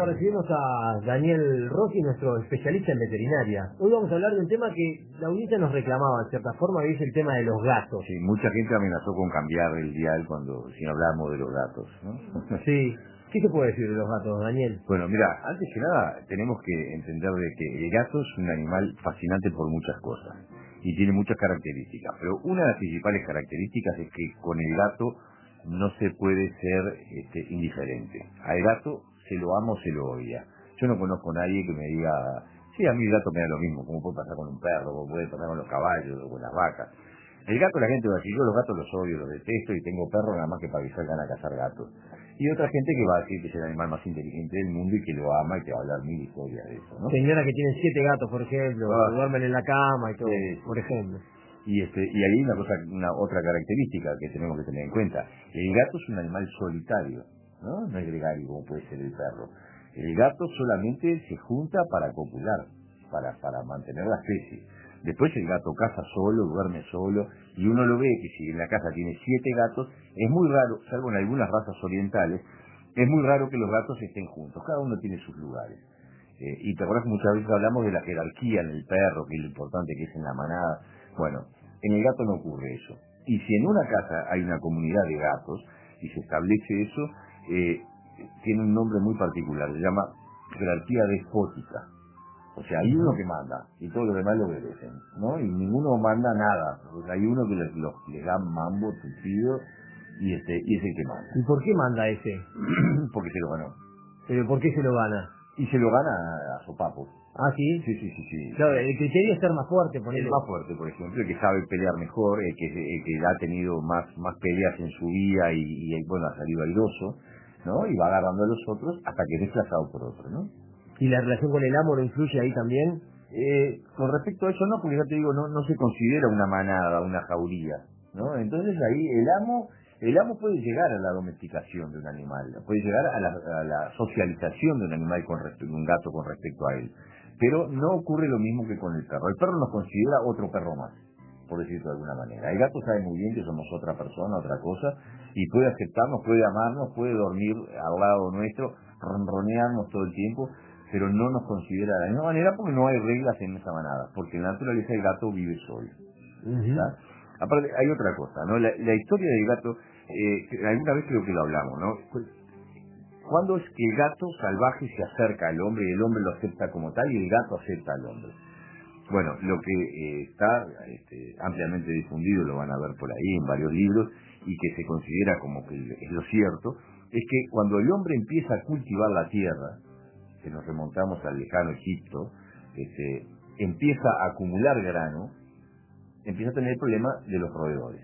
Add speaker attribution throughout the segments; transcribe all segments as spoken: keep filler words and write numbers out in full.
Speaker 1: recibimos a Daniel Rossi, nuestro especialista en veterinaria. Hoy vamos a hablar de un tema que la audiencia nos reclamaba de cierta forma, que es el tema de los gatos.
Speaker 2: Sí, mucha gente amenazó con cambiar el dial cuando si no hablamos de los gatos, ¿no?
Speaker 1: Sí. ¿Qué se puede decir de los gatos, Daniel?
Speaker 2: Bueno, mira, antes que nada tenemos que entender de que el gato es un animal fascinante por muchas cosas y tiene muchas características, pero una de las principales características es que con el gato no se puede ser este, indiferente. Al gato se lo ama o se lo odia. Yo no conozco a nadie que me diga, sí, a mí el gato me da lo mismo, como puede pasar con un perro, como puede pasar con los caballos o con las vacas. El gato, la gente va a decir, yo los gatos los odio, los detesto y tengo perros nada más que para que salgan a cazar gatos. Y otra gente que va a decir que es el animal más inteligente del mundo y que lo ama y que va a hablar mil historias de eso, ¿no?
Speaker 1: Señora que tiene siete gatos, por ejemplo,
Speaker 2: Ah,
Speaker 1: que duermen en la cama y todo,
Speaker 2: sí,
Speaker 1: por ejemplo.
Speaker 2: Y, este, y hay una cosa, una otra característica que tenemos que tener en cuenta. El gato es un animal solitario, ¿no? No es gregario como puede ser el perro. El gato solamente se junta para copular, para, para mantener la especie. Después el gato caza solo, duerme solo, y uno lo ve que si en la casa tiene siete gatos, es muy raro, salvo en algunas razas orientales, es muy raro que los gatos estén juntos, cada uno tiene sus lugares. Eh, y te acuerdas que muchas veces hablamos de la jerarquía en el perro, que es lo importante que es en la manada. Bueno, en el gato no ocurre eso. Y si en una casa hay una comunidad de gatos y se establece eso, eh, tiene un nombre muy particular, se llama jerarquía despótica. O sea, hay uno que manda y todos los demás lo obedecen, ¿no? Y ninguno manda nada. O sea, hay uno que les, los, les da mambo, tupido, y, este, y es el que manda.
Speaker 1: ¿Y por qué manda ese?
Speaker 2: Porque se lo ganó.
Speaker 1: ¿Pero por qué se lo gana?
Speaker 2: Y se lo gana a, a sopapos.
Speaker 1: ¿Ah, sí?
Speaker 2: Sí, sí, sí, sí.
Speaker 1: Claro, el criterio es ser más fuerte, ponele.
Speaker 2: El más fuerte, por ejemplo, el que sabe pelear mejor, el que, el que ha tenido más, más peleas en su vida y, y, bueno, ha salido airoso, ¿no? Y va agarrando a los otros hasta que es desplazado por otro, ¿no?
Speaker 1: ¿Y la relación con el amo no influye ahí también?
Speaker 2: Eh, con respecto a eso no, porque ya te digo, no, no se considera una manada, una jauría, ¿no? Entonces ahí el amo, el amo puede llegar a la domesticación de un animal, puede llegar a la, a la socialización de un animal con respecto, de un gato con respecto a él. Pero no ocurre lo mismo que con el perro. El perro nos considera otro perro más, por decirlo de alguna manera. El gato sabe muy bien que somos otra persona, otra cosa, y puede aceptarnos, puede amarnos, puede dormir al lado nuestro, ronronearnos todo el tiempo, pero no nos considera de la misma manera porque no hay reglas en esa manada, porque en la naturaleza el gato vive solo.
Speaker 1: Uh-huh.
Speaker 2: Aparte, hay otra cosa, ¿no? La, la historia del gato, eh, alguna vez creo que lo hablamos, ¿no? ¿Cuándo es que el gato salvaje se acerca al hombre y el hombre lo acepta como tal y el gato acepta al hombre? Bueno, lo que eh, está este, ampliamente difundido, lo van a ver por ahí en varios libros, y que se considera como que es lo cierto, es que cuando el hombre empieza a cultivar la tierra, que nos remontamos al lejano Egipto, este, empieza a acumular grano, empieza a tener el problema de los roedores,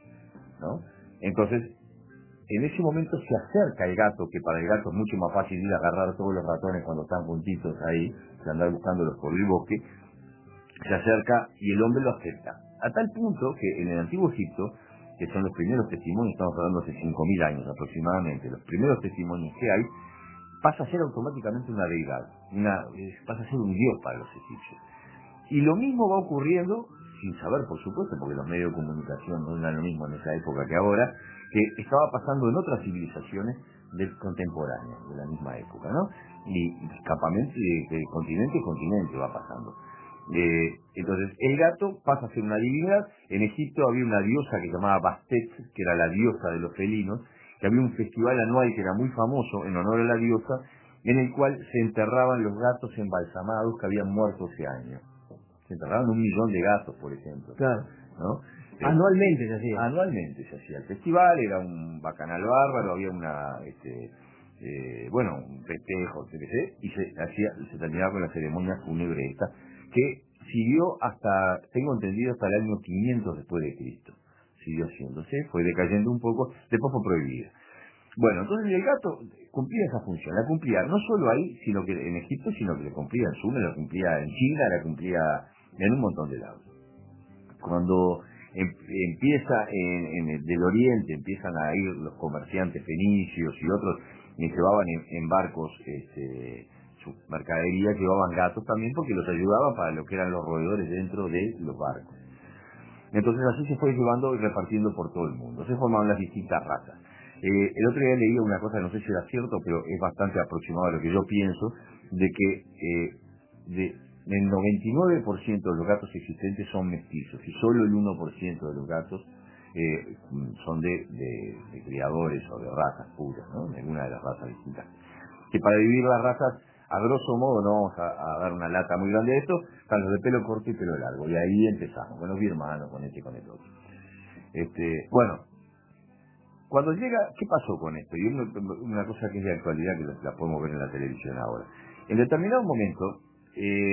Speaker 2: ¿no? Entonces, en ese momento se acerca el gato, que para el gato es mucho más fácil ir a agarrar todos los ratones cuando están juntitos ahí, que andar buscándolos por el bosque, se acerca y el hombre lo acepta. A tal punto que en el antiguo Egipto, que son los primeros testimonios, estamos hablando hace cinco mil años aproximadamente, los primeros testimonios que hay, pasa a ser automáticamente una deidad, una, pasa a ser un dios para los egipcios. Y lo mismo va ocurriendo, sin saber por supuesto, porque los medios de comunicación no eran lo mismo en esa época que ahora, que estaba pasando en otras civilizaciones del contemporáneo, de la misma época, ¿no? Y escapamente de, de continente a continente va pasando. Eh, entonces, el gato pasa a ser una divinidad. En Egipto había una diosa que se llamaba Bastet, que era la diosa de los felinos, que había un festival anual que era muy famoso en honor a la diosa, en el cual se enterraban los gatos embalsamados que habían muerto ese año. Se enterraban un millón de gatos, por ejemplo.
Speaker 1: Claro.
Speaker 2: ¿No?
Speaker 1: Anualmente se hacía.
Speaker 2: Anualmente se hacía el festival, era un bacanal bárbaro, había una, este, eh, bueno, un festejo, etcétera, y se hacía, se terminaba con la ceremonia fúnebre esta, que siguió hasta, tengo entendido, hasta el año quinientos después de Cristo. Siguió haciéndose, fue decayendo un poco, después fue prohibida. Bueno, entonces el gato cumplía esa función, la cumplía no solo ahí, sino que en Egipto, sino que la cumplía en Sumer, la cumplía en China, la cumplía en un montón de lados. Cuando em, empieza en, en el del oriente, empiezan a ir los comerciantes fenicios y otros, y llevaban en, en barcos este, su mercadería, llevaban gatos también porque los ayudaban para lo que eran los roedores dentro de los barcos. Entonces así se fue llevando y repartiendo por todo el mundo, se formaban las distintas razas. Eh, el otro día leía una cosa, no sé si era cierto, pero es bastante aproximado a lo que yo pienso, de que eh, de, el noventa y nueve por ciento de los gatos existentes son mestizos y solo el uno por ciento de los gatos eh, son de, de, de criadores o de razas puras, ¿no? De alguna de las razas distintas. Que para dividir las razas, a grosso modo, no vamos a, a dar una lata muy grande de esto, están los de pelo corto y pelo largo, y ahí empezamos, con los birmanos, con este y con el otro. Este, bueno, cuando llega, ¿qué pasó con esto? Y una, una cosa que es de actualidad, que la, la podemos ver en la televisión ahora. En determinado momento, eh,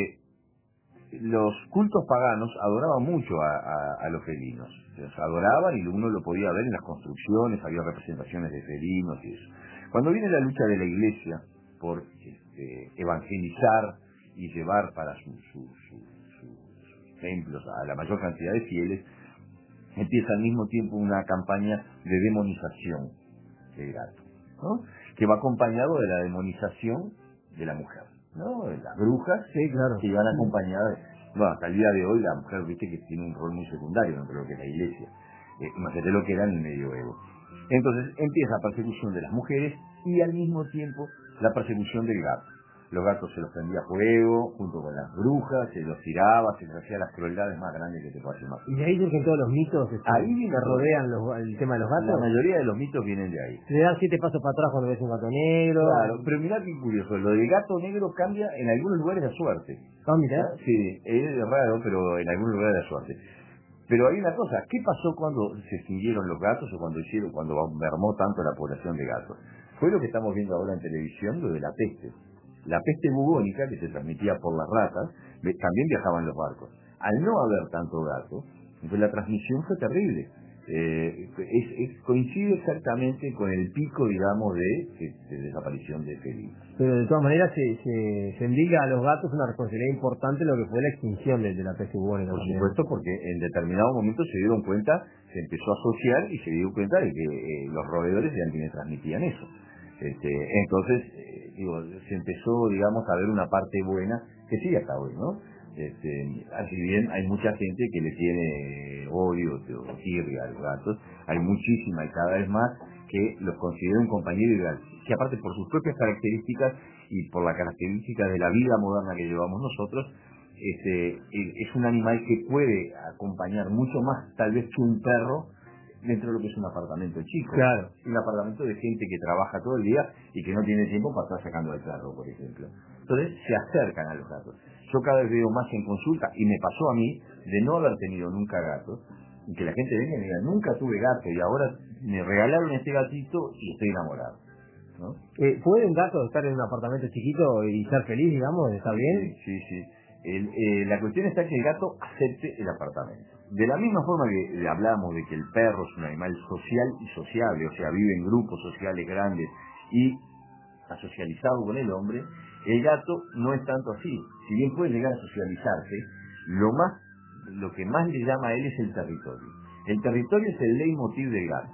Speaker 2: los cultos paganos adoraban mucho a, a, a los felinos. Los adoraban y uno lo podía ver en las construcciones, había representaciones de felinos y eso. Cuando viene la lucha de la iglesia por este, evangelizar y llevar para sus su, su, su, su templos a la mayor cantidad de fieles, empieza al mismo tiempo una campaña de demonización del gato, ¿no? Que va acompañado de la demonización de la mujer, ¿no? De las brujas,
Speaker 1: sí, claro,
Speaker 2: que van acompañadas, bueno, hasta el día de hoy la mujer, viste, que tiene un rol muy secundario dentro de lo que es la iglesia, eh, imagínate lo que era en el medioevo. Entonces empieza la persecución de las mujeres y al mismo tiempo la persecución del gato. Los gatos se los prendía a fuego, junto con las brujas, se los tiraba, se les hacía las crueldades más grandes que te puedas imaginar.
Speaker 1: Y de ahí surgen todos los mitos este,
Speaker 2: Ahí
Speaker 1: que rodean los, el tema de los gatos.
Speaker 2: La mayoría de los mitos vienen de ahí.
Speaker 1: Le dan siete pasos para atrás cuando ves un gato negro.
Speaker 2: Claro, pero mirá qué curioso, lo del gato negro cambia en algunos lugares de suerte.
Speaker 1: Ah, mirá.
Speaker 2: Sí, es raro, pero en algunos lugares de suerte. Pero hay una cosa, ¿qué pasó cuando se extinguieron los gatos o cuando hicieron, cuando mermó tanto la población de gatos? Fue lo que estamos viendo ahora en televisión, lo de la peste. La peste bubónica, que se transmitía por las ratas, también viajaba en los barcos. Al no haber tanto gato, pues la transmisión fue terrible. Eh, es, es, coincide exactamente con el pico, digamos, de, de, de desaparición de felinos.
Speaker 1: Pero de todas maneras se, se, se endilga a los gatos una responsabilidad importante lo que fue la extinción de, de la peste bubónica.
Speaker 2: Por
Speaker 1: también.
Speaker 2: supuesto, porque en determinado momento se dieron cuenta, se empezó a asociar y se dio cuenta de que eh, los roedores eran quienes transmitían eso. Este, entonces, eh, digo, se empezó, digamos, a ver una parte buena, que sigue hasta hoy, ¿no? Este, así bien hay mucha gente que le tiene odio o tirria a los gatos, hay muchísima y cada vez más que los considera un compañero ideal, que aparte por sus propias características y por las características de la vida moderna que llevamos nosotros, este, es un animal que puede acompañar mucho más tal vez que un perro dentro de lo que es un apartamento chico.
Speaker 1: Claro.
Speaker 2: Un apartamento de gente que trabaja todo el día y que no tiene tiempo para estar sacando al perro, por ejemplo. Entonces se acercan a los gatos. Yo cada vez veo más en consulta, y me pasó a mí, de no haber tenido nunca gatos, y que la gente venga y me diga, nunca tuve gato, y ahora me regalaron este gatito y estoy enamorado, ¿no?
Speaker 1: Eh, ¿Puede un gato estar en un apartamento chiquito y ser feliz, digamos? ¿Está bien?
Speaker 2: Sí, sí, sí. El, eh, la cuestión está que el gato acepte el apartamento. De la misma forma que le hablamos de que el perro es un animal social y sociable, o sea, vive en grupos sociales grandes y está socializado con el hombre, el gato no es tanto así. Si bien puede llegar a socializarse, lo más, lo que más le llama a él es el territorio. El territorio es el leitmotiv del gato.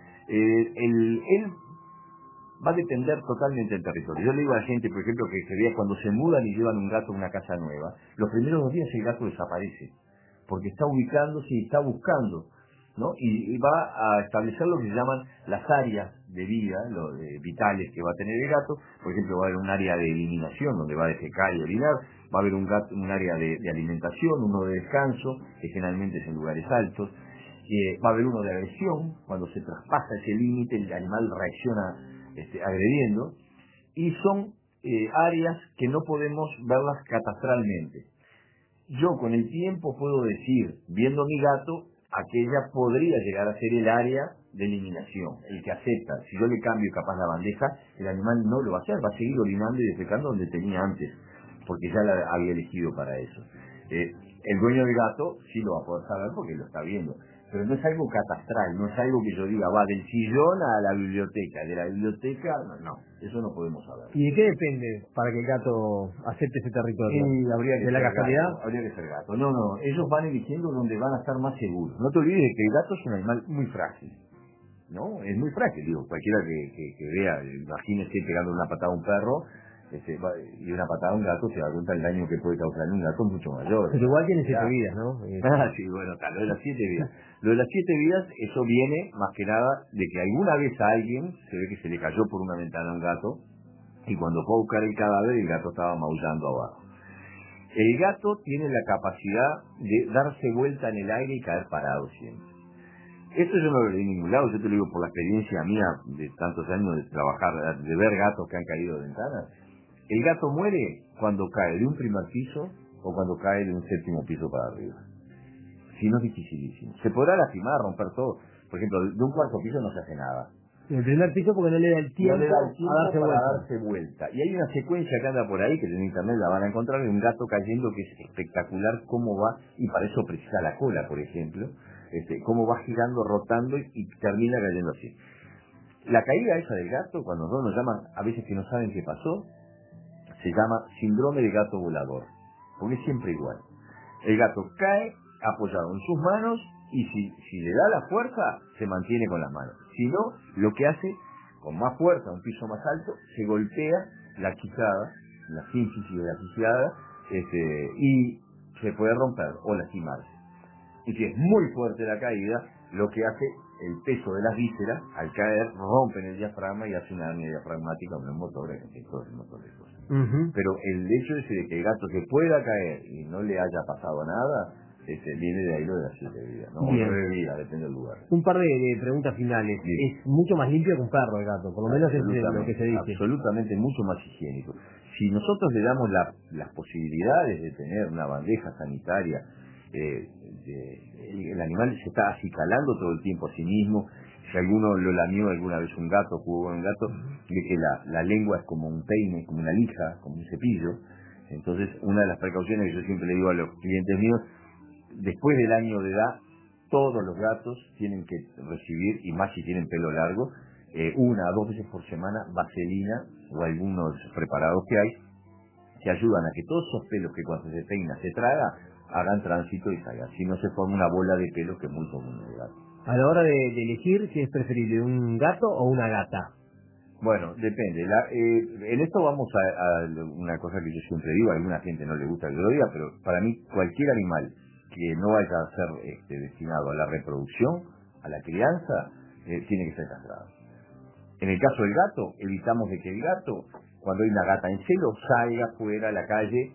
Speaker 2: Eh, el, él va a depender totalmente del territorio. Yo le digo a la gente, por ejemplo, que se vea cuando se mudan y llevan un gato a una casa nueva, los primeros dos días el gato desaparece, porque está ubicándose y está buscando, ¿no? Y, y va a establecer lo que se llaman las áreas de vida, los de, vitales que va a tener el gato. Por ejemplo, va a haber un área de eliminación, donde va a defecar y orinar, va a haber un, gato, un área de, de alimentación, uno de descanso, que generalmente es en lugares altos, eh, va a haber uno de agresión, cuando se traspasa ese límite el animal reacciona Este, agrediendo, y son eh, áreas que no podemos verlas catastralmente. Yo con el tiempo puedo decir, viendo mi gato, aquella podría llegar a ser el área de eliminación, el que acepta. Si yo le cambio capaz la bandeja, el animal no lo va a hacer, va a seguir orinando y defecando donde tenía antes, porque ya la había elegido para eso. Eh, el dueño del gato sí lo va a poder saber porque lo está viendo, pero no es algo catastral, no es algo que yo diga, va del sillón a la biblioteca, de la biblioteca, no, no, eso no podemos saber.
Speaker 1: ¿Y de qué depende para que el gato acepte ese territorio?
Speaker 2: Sí, habría que
Speaker 1: ¿De la
Speaker 2: ser
Speaker 1: casualidad?
Speaker 2: gato, habría que ser gato. No, no, ellos van eligiendo donde van a estar más seguros. No te olvides de que el gato es un animal muy frágil, ¿no? Es muy frágil, digo, cualquiera que, que, que vea, imagínese pegando una patada a un perro, Este, va, y una patada a un gato se da cuenta del daño que puede causar en un gato mucho mayor.
Speaker 1: Pero igual tiene siete vidas, ¿no?
Speaker 2: Ah, sí, bueno, está, lo de las siete vidas. Lo de las siete vidas, eso viene más que nada de que alguna vez a alguien se ve que se le cayó por una ventana a un gato y cuando fue a buscar el cadáver el gato estaba maullando abajo. El gato tiene la capacidad de darse vuelta en el aire y caer parado siempre. Esto yo no lo leí en ningún lado, yo te lo digo por la experiencia mía de tantos años de trabajar, de ver gatos que han caído de ventanas. El gato muere cuando cae de un primer piso o cuando cae de un séptimo piso para arriba. Si no es dificilísimo. Se podrá lastimar, romper todo. Por ejemplo, de un cuarto piso no se hace nada.
Speaker 1: En el primer piso porque no le da el tiempo,
Speaker 2: no le da el tiempo
Speaker 1: a darse
Speaker 2: para
Speaker 1: vuelta.
Speaker 2: darse vuelta. Y hay una secuencia que anda por ahí, que en internet la van a encontrar, de un gato cayendo que es espectacular cómo va, y para eso precisa la cola, por ejemplo, este, cómo va girando, rotando y, y termina cayendo así. La caída esa del gato, cuando no nos llaman, a veces que no saben qué pasó, se llama síndrome de gato volador, porque es siempre igual. El gato cae apoyado en sus manos y si, si le da la fuerza, se mantiene con las manos. Si no, lo que hace, con más fuerza, un piso más alto, se golpea la quijada, la sínfisis de la quijada, este, y se puede romper o lastimarse. Y si es muy fuerte la caída, lo que hace el peso de las vísceras, al caer, rompen el diafragma y hace una hernia diafragmática, un motor, todo el motor de cosas. Uh-huh. Pero el hecho ese de que el gato se pueda caer y no le haya pasado nada, este, viene de ahí lo de las siete vidas, ¿no? O nueve vidas, depende del lugar.
Speaker 1: Un par de, de preguntas finales. Bien. Es mucho más limpio que un perro el gato, por lo menos es lo que se dice.
Speaker 2: Absolutamente mucho más higiénico. Si nosotros le damos la, las posibilidades de tener una bandeja sanitaria, eh, de, el, el animal se está acicalando todo el tiempo a sí mismo. Si alguno lo lamió alguna vez un gato, jugó con un gato, de que la, la lengua es como un peine, como una lija, como un cepillo. Entonces, una de las precauciones que yo siempre le digo a los clientes míos, después del año de edad, todos los gatos tienen que recibir, y más si tienen pelo largo, eh, una o dos veces por semana vaselina o algunos preparados que hay que ayudan a que todos esos pelos que cuando se peina se traga, hagan tránsito y salgan. Si no se forma una bola de pelo que es muy común en el gato.
Speaker 1: A la hora de, de elegir si es preferible un gato o una gata.
Speaker 2: Bueno, depende. La, eh, en esto vamos a, a una cosa que yo siempre digo, a alguna gente no le gusta que lo diga, pero para mí cualquier animal que no vaya a ser este, destinado a la reproducción, a la crianza, eh, tiene que ser castrado. En el caso del gato, evitamos de que el gato, cuando hay una gata en celo, salga fuera a la calle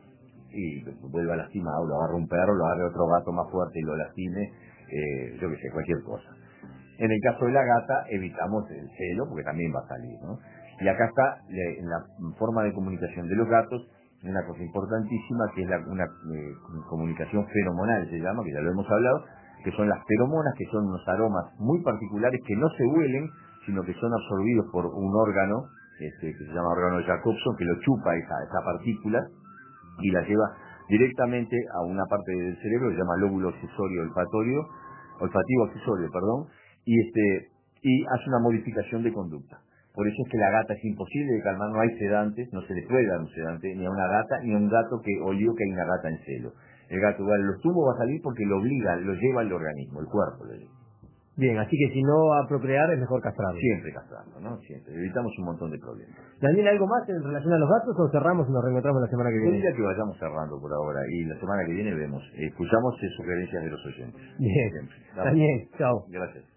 Speaker 2: y vuelva lastimado, lo agarre un perro, lo agarre otro gato más fuerte y lo lastime, eh, yo qué sé, cualquier cosa. En el caso de la gata, evitamos el celo, porque también va a salir, ¿no? Y acá está, en la forma de comunicación de los gatos, una cosa importantísima, que es la, una eh, comunicación feromonal, se llama, que ya lo hemos hablado, que son las feromonas, que son unos aromas muy particulares que no se huelen, sino que son absorbidos por un órgano, este, que se llama órgano de Jacobson, que lo chupa esa, esa partícula y la lleva directamente a una parte del cerebro que se llama lóbulo accesorio olfatorio, olfativo accesorio, perdón, y este y hace una modificación de conducta. Por eso es que la gata es imposible de calmar, no hay sedantes, no se le puede dar un sedante ni a una gata ni a un gato que olió que hay una gata en celo. El gato igual los tubos va a salir porque lo obliga, lo lleva el organismo, el cuerpo lo lleva.
Speaker 1: Bien, así que si no va a procrear es mejor castrarlo.
Speaker 2: Siempre castrarlo, ¿no? Siempre. Evitamos un montón de problemas.
Speaker 1: Daniel, ¿algo más en relación a los gatos o cerramos y nos reencontramos la semana que viene?
Speaker 2: Yo diría que vayamos cerrando por ahora y la semana que viene vemos. Escuchamos sugerencias de los oyentes.
Speaker 1: Bien. Siempre. Daniel, chao.
Speaker 2: Gracias.